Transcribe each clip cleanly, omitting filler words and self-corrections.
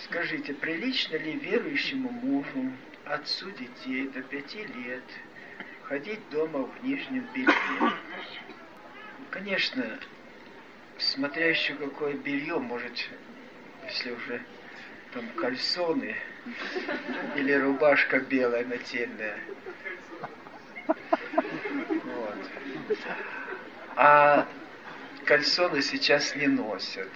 Скажите, прилично ли верующему мужу, отцу детей до 5 лет, ходить дома в нижнем белье? Конечно, смотря еще какое белье, может, если уже там кальсоны или рубашка белая нательная. Вот. А кальсоны сейчас не носят.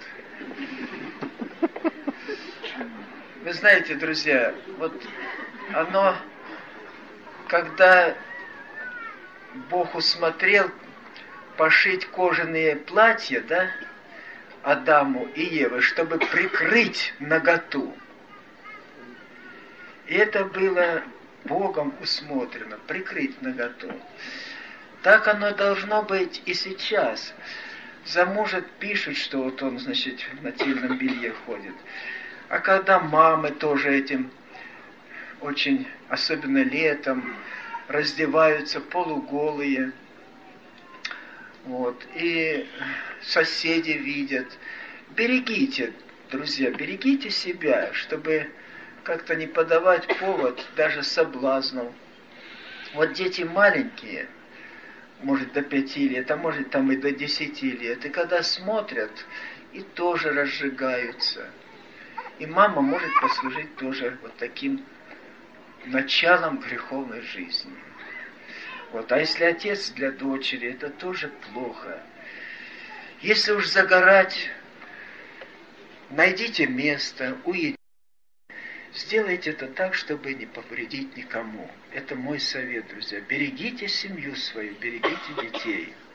Вы знаете, друзья, вот оно, когда Бог усмотрел пошить кожаные платья, да, Адаму и Еве, чтобы прикрыть наготу. И это было Богом усмотрено, прикрыть наготу. Так оно должно быть и сейчас. Замужет пишут, что вот он, значит, в нательном белье ходит. А когда мамы тоже этим очень, особенно летом, раздеваются полуголые, вот, и соседи видят. Берегите, друзья, берегите себя, чтобы как-то не подавать повод даже соблазнов. Вот дети маленькие, может до 5 лет, а может там и до 10 лет, и когда смотрят, и тоже разжигаются. И мама может послужить тоже вот таким началом греховной жизни. Вот. А если отец для дочери, это тоже плохо. Если уж загорать, найдите место, уедините. Сделайте это так, чтобы не повредить никому. Это мой совет, друзья. Берегите семью свою, берегите детей.